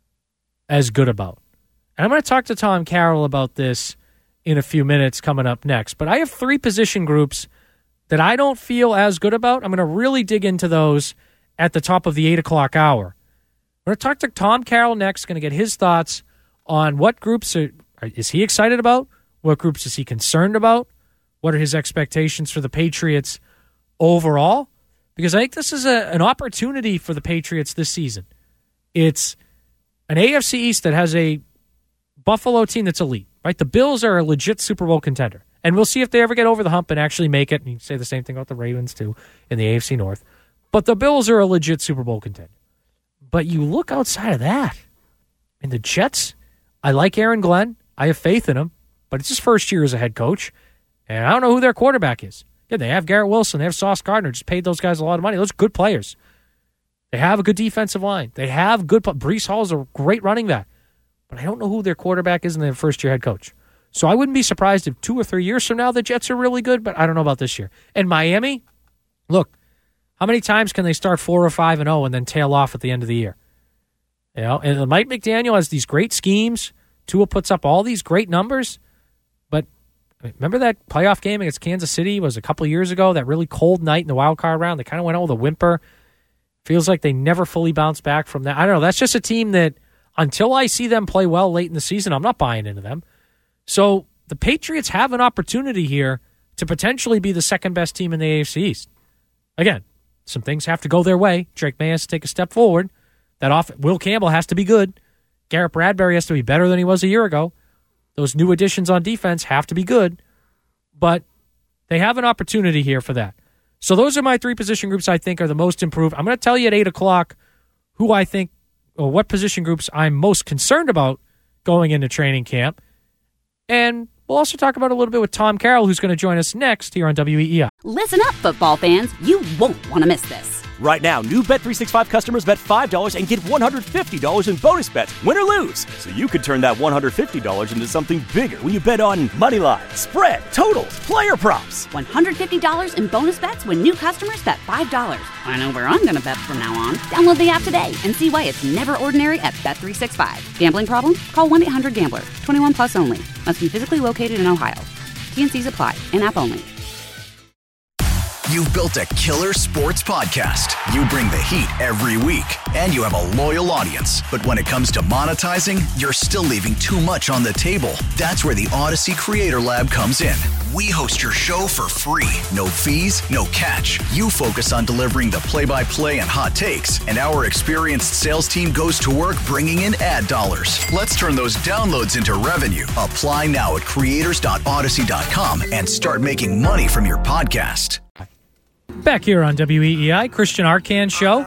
Speaker 4: as good about? And I'm going to talk to Tom Carroll about this in a few minutes coming up next. But I have three position groups that I don't feel as good about. I'm going to really dig into those at the top of the eight o'clock hour. We're going to talk to Tom Carroll next, going to get his thoughts on what groups are, is he excited about, what groups is he concerned about, what are his expectations for the Patriots overall, because I think this is a, an opportunity for the Patriots this season. It's an A F C East that has a Buffalo team that's elite, right? The Bills are a legit Super Bowl contender, and we'll see if they ever get over the hump and actually make it. And you say the same thing about the Ravens, too, in the A F C North. But the Bills are a legit Super Bowl contender. But you look outside of that, and the Jets, I like Aaron Glenn. I have faith in him, but it's his first year as a head coach, and I don't know who their quarterback is. Yeah, they have Garrett Wilson. They have Sauce Gardner. Just paid those guys a lot of money. Those are good players. They have a good defensive line. They have good – Breece Hall is a great running back. But I don't know who their quarterback is and their first-year head coach. So I wouldn't be surprised if two or three years from now the Jets are really good, but I don't know about this year. And Miami, look, how many times can they start four or five and oh and then tail off at the end of the year? You know, and Mike McDaniel has these great schemes. Tua puts up all these great numbers. But remember that playoff game against Kansas City was a couple of years ago, that really cold night in the wild card round? They kind of went out with a whimper. Feels like they never fully bounced back from that. I don't know. That's just a team that until I see them play well late in the season, I'm not buying into them. So the Patriots have an opportunity here to potentially be the second-best team in the A F C East. Again, some things have to go their way. Drake May has to take a step forward. That off Will Campbell has to be good. Garrett Bradbury has to be better than he was a year ago. Those new additions on defense have to be good. But they have an opportunity here for that. So those are my three position groups I think are the most improved. I'm going to tell you at eight o'clock who I think, or what position groups I'm most concerned about going into training camp. And we'll also talk about it a little bit with Tom Carroll, who's going to join us next here on W E E I.
Speaker 1: Listen up, football fans. You won't want to miss this.
Speaker 2: Right now, new Bet three sixty-five customers bet five dollars and get one hundred fifty dollars in bonus bets, win or lose. So you could turn that one hundred fifty dollars into something bigger when you bet on money line, spread, totals, player props.
Speaker 1: one hundred fifty dollars in bonus bets when new customers bet five dollars. I know where I'm going to bet from now on. Download the app today and see why it's never ordinary at Bet three sixty-five. Gambling problem? Call one eight hundred gambler. twenty-one plus only. Must be physically located in Ohio. T and C's apply. In-app only.
Speaker 3: You've built a killer sports podcast. You bring the heat every week, and you have a loyal audience. But when it comes to monetizing, you're still leaving too much on the table. That's where the Odyssey Creator Lab comes in. We host your show for free. No fees, no catch. You focus on delivering the play-by-play and hot takes, and our experienced sales team goes to work bringing in ad dollars. Let's turn those downloads into revenue. Apply now at creators dot odyssey dot com and start making money from your podcast.
Speaker 4: Back here on W E E I, Christian Arcan Show.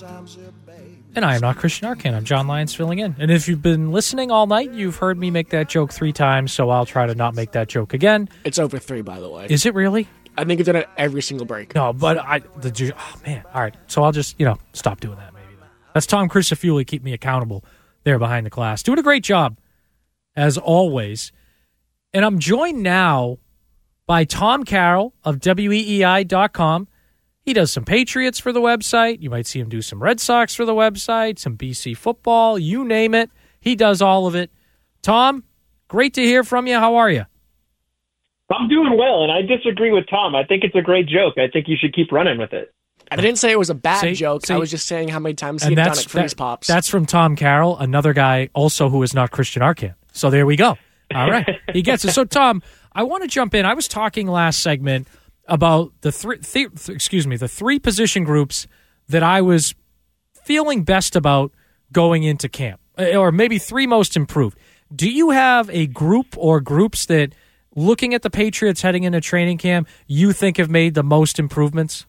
Speaker 4: And I am not Christian Arcan. I'm John Lyons filling in. And if you've been listening all night, you've heard me make that joke three times, so I'll try to not make that joke again.
Speaker 7: It's over three, by the way.
Speaker 4: Is it really?
Speaker 7: I think it's done it every single break.
Speaker 4: No, but I... the Oh, man. All right. So I'll just, you know, stop doing that maybe. That's Tom Crisafulli keep me accountable there behind the glass. Doing a great job, as always. And I'm joined now by Tom Carroll of W E E I dot com. He does some Patriots for the website. You might see him do some Red Sox for the website, some B C football, you name it. He does all of it. Tom, great to hear from you. How are you?
Speaker 8: I'm doing well, and I disagree with Tom. I think it's a great joke. I think you should keep running with it.
Speaker 7: I didn't say it was a bad
Speaker 4: see,
Speaker 7: joke.
Speaker 4: see,
Speaker 7: I was just saying how many times he'd done it Freeze
Speaker 4: that,
Speaker 7: Pops.
Speaker 4: That's from Tom Carroll, another guy also who is not Christian Arcan. So there we go. All right. He gets it. So, Tom, I want to jump in. I was talking last segment about the three, th- excuse me, the three position groups that I was feeling best about going into camp, or maybe three most improved. Do you have a group or groups that, looking at the Patriots heading into training camp, you think have made the most improvements?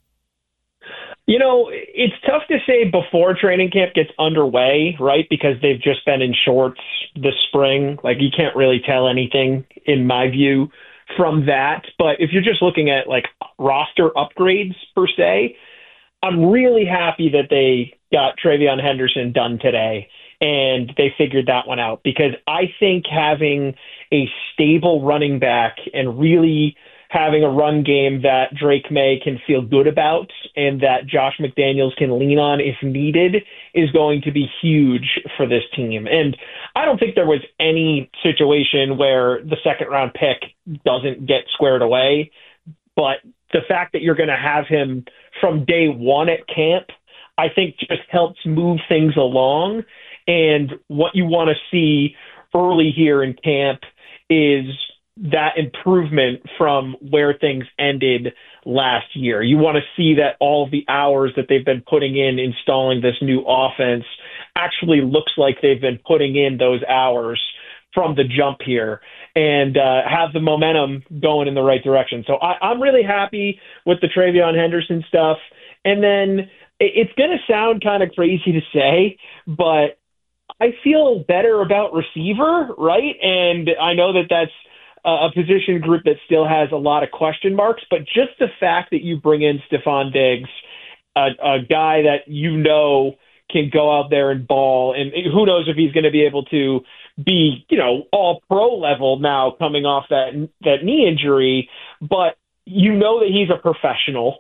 Speaker 8: You know, it's tough to say before training camp gets underway, right? Because they've just been in shorts this spring. Like, you can't really tell anything, in my view, from that. But if you're just looking at like roster upgrades per se, I'm really happy that they got TreVeyon Henderson done today and they figured that one out, because I think having a stable running back and really having a run game that Drake May can feel good about and that Josh McDaniels can lean on if needed is going to be huge for this team. And I don't think there was any situation where the second round pick doesn't get squared away, but the fact that you're going to have him from day one at camp, I think just helps move things along. And what you want to see early here in camp is that improvement from where things ended last year. You want to see that all of the hours that they've been putting in installing this new offense actually looks like they've been putting in those hours from the jump here, and uh, have the momentum going in the right direction. So I, I'm really happy with the TreVeyon Henderson stuff. And then it's going to sound kind of crazy to say, but I feel better about receiver, right? And I know that that's a position group that still has a lot of question marks, but just the fact that you bring in Stephon Diggs, a, a guy that you know can go out there and ball, and who knows if he's going to be able to be, you know, all pro level now coming off that that knee injury, but you know that he's a professional.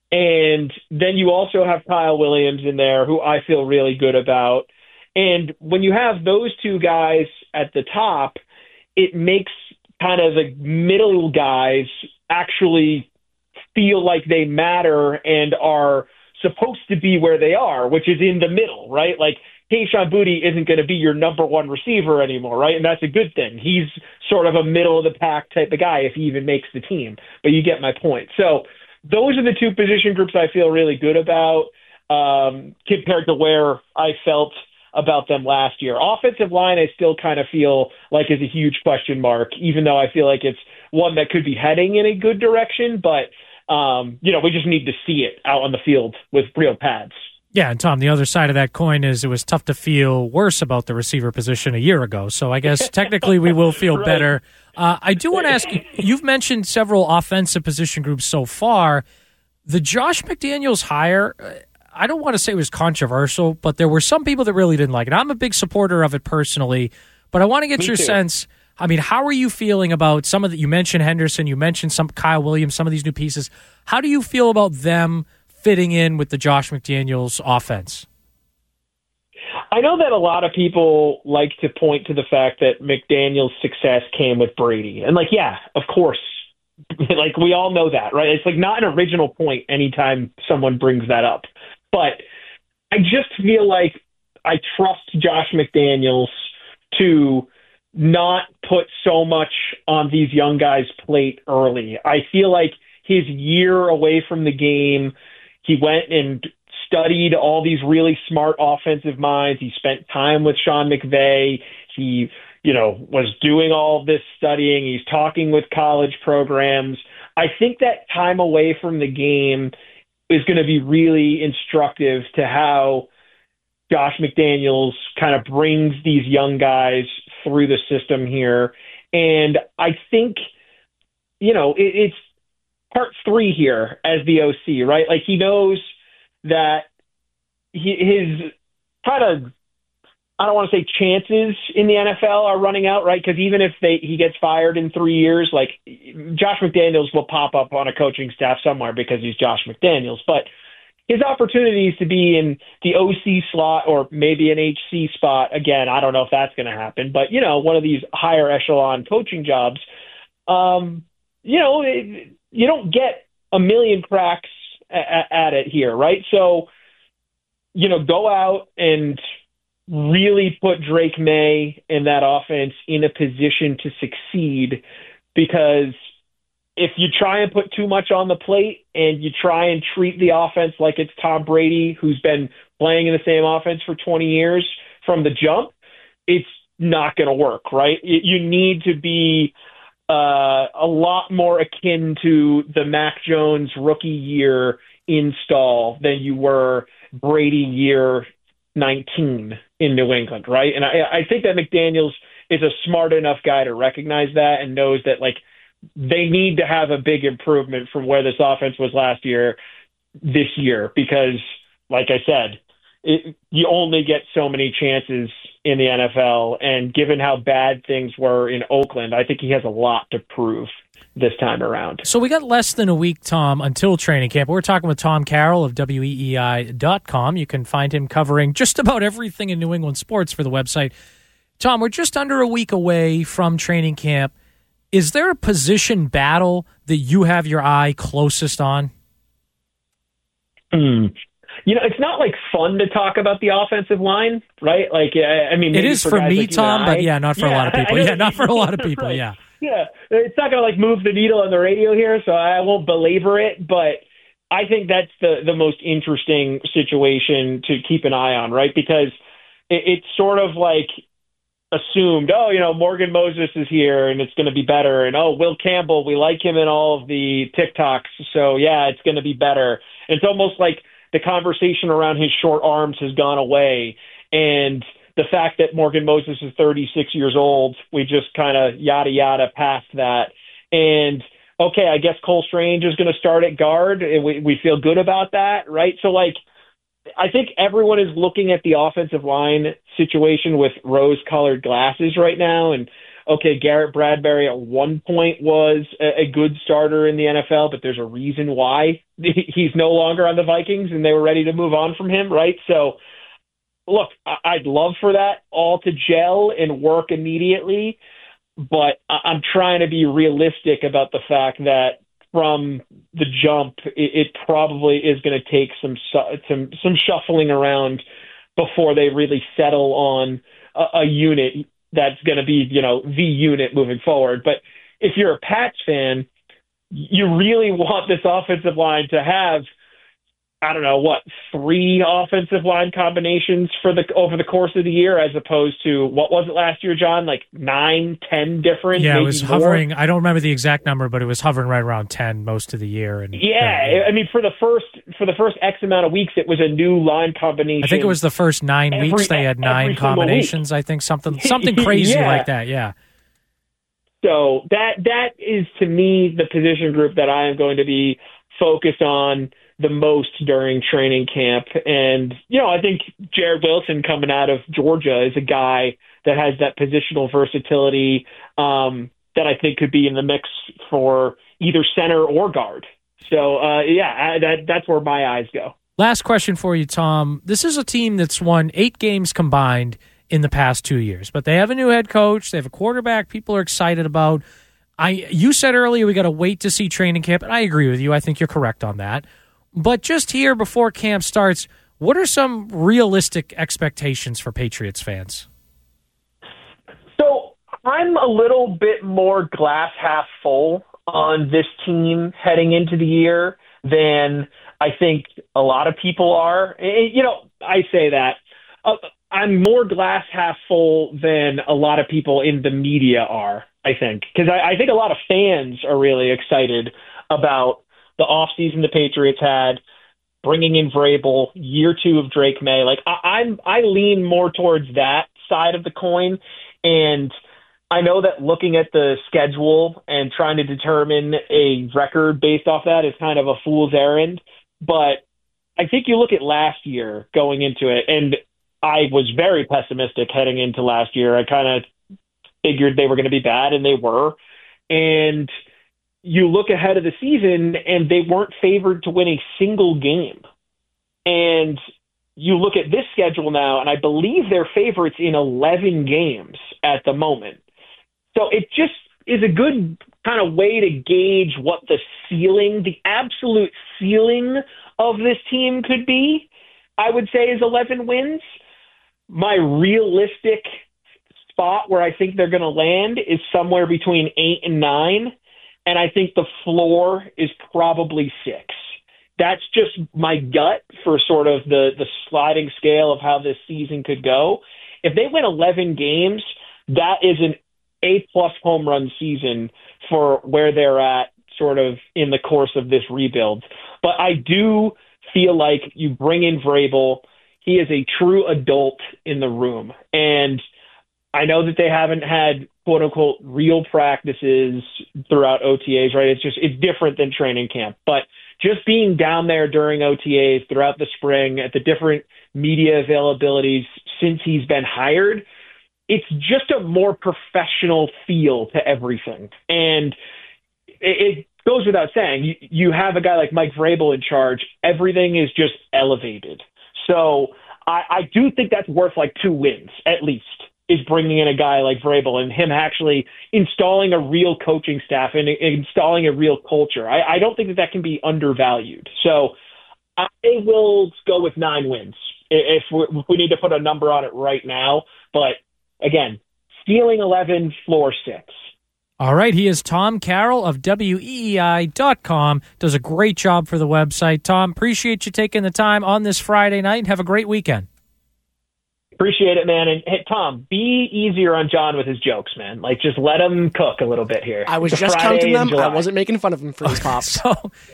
Speaker 8: And then you also have Kyle Williams in there, who I feel really good about. And when you have those two guys at the top, it makes kind of the middle guys actually feel like they matter and are supposed to be where they are, which is in the middle, right? Like, Kayshon Boutte isn't going to be your number one receiver anymore, right? And that's a good thing. He's sort of a middle-of-the-pack type of guy if he even makes the team. But you get my point. So those are the two position groups I feel really good about um, compared to where I felt about them last year. Offensive line, I still kind of feel like is a huge question mark, even though I feel like it's one that could be heading in a good direction. But, um, you know, we just need to see it out on the field with real pads.
Speaker 4: Yeah, and Tom, the other side of that coin is it was tough to feel worse about the receiver position a year ago. So I guess technically we will feel right. better. Uh, I do want to ask you, you've mentioned several offensive position groups so far. The Josh McDaniels hire, I don't want to say it was controversial, but there were some people that really didn't like it. I'm a big supporter of it personally, but I want to get
Speaker 8: Me
Speaker 4: your
Speaker 8: too.
Speaker 4: sense. I mean, how are you feeling about some of the, you mentioned Henderson, you mentioned some Kyle Williams, some of these new pieces. How do you feel about them fitting in with the Josh McDaniels offense?
Speaker 8: I know that a lot of people like to point to the fact that McDaniels' success came with Brady. And, like, yeah, of course. Like, we all know that, right? It's, like, not an original point anytime someone brings that up. But I just feel like I trust Josh McDaniels to not put so much on these young guys' plate early. I feel like his year away from the game, he went and studied all these really smart offensive minds. He spent time with Sean McVay. He, you know, was doing all of this studying. He's talking with college programs. I think that time away from the game is going to be really instructive to how Josh McDaniels kind of brings these young guys through the system here. And I think, you know, it, it's part three here as the O C, right? Like, he knows that he, his kind of, I don't want to say chances in the N F L are running out, right? Because even if they he gets fired in three years, like, Josh McDaniels will pop up on a coaching staff somewhere because he's Josh McDaniels. But his opportunities to be in the O C slot or maybe an H C spot, again, I don't know if that's going to happen. But, you know, one of these higher echelon coaching jobs, um, you know, it, you don't get a million cracks at, at it here, right? So, you know, go out and really put Drake May and that offense in a position to succeed, because if you try and put too much on the plate and you try and treat the offense like it's Tom Brady, who's been playing in the same offense for twenty years from the jump, it's not going to work, right? You need to be uh, a lot more akin to the Mac Jones rookie year install than you were Brady year nineteen in New England, right? And I, I think that McDaniels is a smart enough guy to recognize that and knows that, like, they need to have a big improvement from where this offense was last year this year, because, like I said, it, you only get so many chances in the N F L, and given how bad things were in Oakland, I think he has a lot to prove this time around.
Speaker 4: So we got less than a week, Tom, until training camp. We're talking with Tom Carroll of W E E I dot com. You can find him covering just about everything in New England sports for the website. Tom, we're just under a week away from training camp. Is there a position battle that you have your eye closest on?
Speaker 8: Mm. You know, it's not like fun to talk about the offensive line, right? Like, I mean,
Speaker 4: it is for, for me, like Tom, but yeah, not for yeah, a lot of people. Yeah, not for a lot of people.
Speaker 8: Right.
Speaker 4: Yeah.
Speaker 8: Yeah, it's not going to, like, move the needle on the radio here, so I won't belabor it, but I think that's the, the most interesting situation to keep an eye on, right? Because it, it's sort of like assumed, oh, you know, Morgan Moses is here and it's going to be better, and, oh, Will Campbell, we like him in all of the TikToks, so, yeah, it's going to be better. It's almost like the conversation around his short arms has gone away, and the fact that Morgan Moses is thirty-six years old, we just kind of yada yada past that. And, okay, I guess Cole Strange is going to start at guard. And we, we feel good about that, right? So, like, I think everyone is looking at the offensive line situation with rose-colored glasses right now. And, okay, Garrett Bradbury at one point was a, a good starter in the N F L, but there's a reason why he's no longer on the Vikings and they were ready to move on from him, right? So, look, I'd love for that all to gel and work immediately, but I'm trying to be realistic about the fact that from the jump, it probably is going to take some some some shuffling around before they really settle on a, a unit that's going to be, you know, the unit moving forward. But if you're a Pats fan, you really want this offensive line to have I don't know, what, three offensive line combinations for the over the course of the year, as opposed to, what was it last year, John? Like nine, ten different?
Speaker 4: Yeah, it was
Speaker 8: more?
Speaker 4: hovering. I don't remember the exact number, but it was hovering right around ten most of the year. And
Speaker 8: Yeah, uh, I mean, for the first for the first X amount of weeks, it was a new line combination.
Speaker 4: I think it was the first nine
Speaker 8: every,
Speaker 4: weeks they had nine combinations. I think something something crazy
Speaker 8: yeah.
Speaker 4: like that. Yeah.
Speaker 8: So that that is, to me, the position group that I am going to be focused on the most during training camp. And, you know, I think Jared Wilson coming out of Georgia is a guy that has that positional versatility um, that I think could be in the mix for either center or guard. So, uh, yeah, I, that, that's where my eyes go.
Speaker 4: Last question for you, Tom. This is a team that's won eight games combined in the past two years, but they have a new head coach. They have a quarterback people are excited about. I You said earlier we got to wait to see training camp, and I agree with you. I think you're correct on that. But just here before camp starts, what are some realistic expectations for Patriots fans?
Speaker 8: So I'm a little bit more glass half full on this team heading into the year than I think a lot of people are. You know, I say that. Uh, I'm more glass half full than a lot of people in the media are, I think. Because I, I think a lot of fans are really excited about the offseason the Patriots had, bringing in Vrabel, year two of Drake May. Like I, I'm, I lean more towards that side of the coin, and I know that looking at the schedule and trying to determine a record based off that is kind of a fool's errand. But I think you look at last year going into it, and I was very pessimistic heading into last year. I kind of figured they were going to be bad, and they were. And you look ahead of the season, and they weren't favored to win a single game. And you look at this schedule now, and I believe they're favorites in eleven games at the moment. So it just is a good kind of way to gauge what the ceiling, the absolute ceiling of this team could be, I would say, is eleven wins. My realistic spot where I think they're going to land is somewhere between eight and nine. And I think the floor is probably six. That's just my gut for sort of the, the sliding scale of how this season could go. If they win eleven games, that is an A-plus home run season for where they're at sort of in the course of this rebuild. But I do feel like you bring in Vrabel. He is a true adult in the room. And I know that they haven't had quote unquote real practices throughout O T As, right? It's just, it's different than training camp, but just being down there during O T As throughout the spring at the different media availabilities since he's been hired, it's just a more professional feel to everything. And it, it goes without saying, you, you have a guy like Mike Vrabel in charge, everything is just elevated. So I, I do think that's worth like two wins at least, is bringing in a guy like Vrabel and him actually installing a real coaching staff and installing a real culture. I, I don't think that that can be undervalued. So I will go with nine wins if we, if we need to put a number on it right now. But again, ceiling eleven, floor six.
Speaker 4: All right, he is Tom Carroll of W E E I dot com. Does a great job for the website. Tom, appreciate you taking the time on this Friday night. Have a great weekend.
Speaker 8: Appreciate it, man. And hey, Tom, be easier on John with his jokes, man. Like, just let him cook a little bit here.
Speaker 7: I was
Speaker 8: it's
Speaker 7: just
Speaker 8: Friday
Speaker 7: counting them.
Speaker 8: July.
Speaker 7: I wasn't making fun of him for his pops.
Speaker 4: So,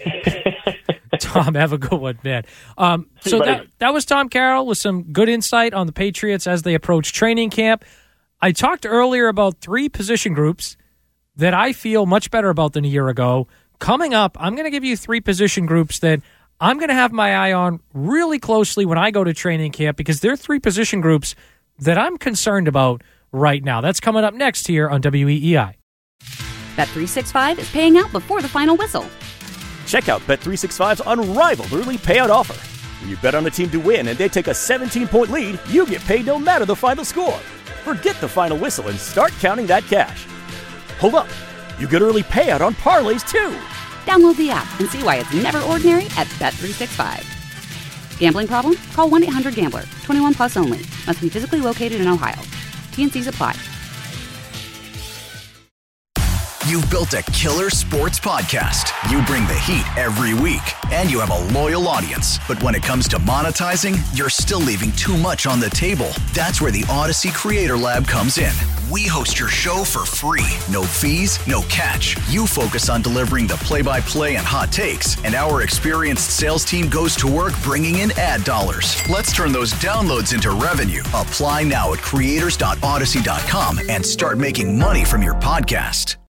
Speaker 4: Tom, have a good one, man. Um, so that, that was Tom Carroll with some good insight on the Patriots as they approach training camp. I talked earlier about three position groups that I feel much better about than a year ago. Coming up, I'm going to give you three position groups that I'm going to have my eye on really closely when I go to training camp, because they're three position groups that I'm concerned about right now. That's coming up next here on W E E I.
Speaker 1: Bet three sixty-five is paying out before the final whistle.
Speaker 2: Check out Bet three sixty-five's unrivaled early payout offer. When you bet on a team to win and they take a seventeen-point lead, you get paid no matter the final score. Forget the final whistle and start counting that cash. Hold up. You get early payout on parlays, too.
Speaker 1: Download the app and see why it's never ordinary at Bet three sixty-five. Gambling problem? Call one eight hundred gambler. twenty-one plus only. Must be physically located in Ohio. T and C's apply.
Speaker 3: You've built a killer sports podcast. You bring the heat every week, and you have a loyal audience. But when it comes to monetizing, you're still leaving too much on the table. That's where the Odyssey Creator Lab comes in. We host your show for free. No fees, no catch. You focus on delivering the play-by-play and hot takes, and our experienced sales team goes to work bringing in ad dollars. Let's turn those downloads into revenue. Apply now at creators dot odyssey dot com and start making money from your podcast.